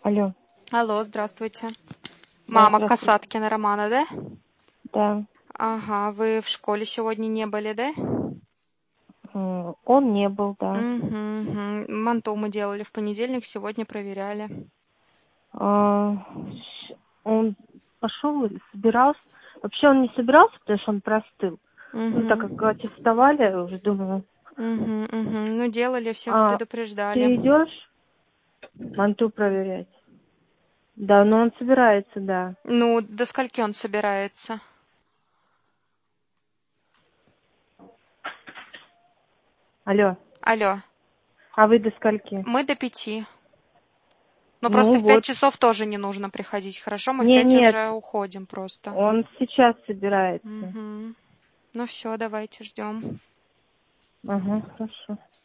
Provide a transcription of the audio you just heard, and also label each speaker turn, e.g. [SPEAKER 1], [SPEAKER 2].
[SPEAKER 1] Алло,
[SPEAKER 2] Алло, здравствуйте.
[SPEAKER 1] да,
[SPEAKER 2] Мама
[SPEAKER 1] здравствуйте.
[SPEAKER 2] Касаткина Романа, да?
[SPEAKER 1] Да,
[SPEAKER 2] Ага, вы в школе сегодня не были, да?
[SPEAKER 1] он не был, да.
[SPEAKER 2] Угу. Манту мы делали в понедельник, сегодня проверяли.
[SPEAKER 1] Он пошел и собирался. Вообще он не собирался, потому что он простыл. Ну, так как
[SPEAKER 2] Угу.
[SPEAKER 1] эти вставали, уже думаю,
[SPEAKER 2] Ну, делали, всех предупреждали.
[SPEAKER 1] ты идешь манту проверять? Да, но он собирается, да.
[SPEAKER 2] Ну, до скольки он собирается?
[SPEAKER 1] Алло,
[SPEAKER 2] Алло,
[SPEAKER 1] а вы до скольки?
[SPEAKER 2] мы до 5. Но просто
[SPEAKER 1] Ну
[SPEAKER 2] в 5
[SPEAKER 1] вот.
[SPEAKER 2] часов тоже не нужно приходить, хорошо? Мы в
[SPEAKER 1] Не,
[SPEAKER 2] 5
[SPEAKER 1] нет,
[SPEAKER 2] уже уходим просто.
[SPEAKER 1] он сейчас собирается.
[SPEAKER 2] Угу. Ну все, давайте ждем.
[SPEAKER 1] Ага, хорошо.